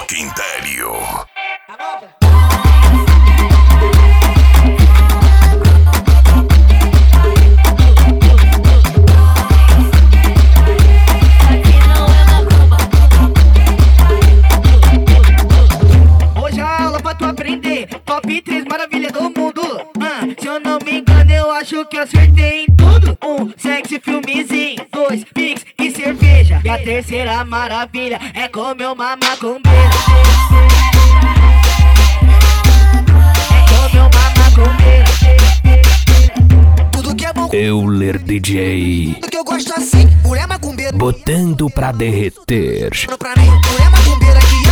Rock Império. Hoje a aula pra tu aprender. Top 3 maravilha do mundo. Se eu não me engano, eu acho que acertei em tudo. 1, sexy filmezinho. 2, pix e cerveja. E a terceira maravilha é comer uma macumbeira. É comer uma macumbeira. Tudo que é bom, Euler DJ, tudo que eu gosto assim. Mulher macumbeira, botando pra derreter. pra mim. Mulher macumbeira que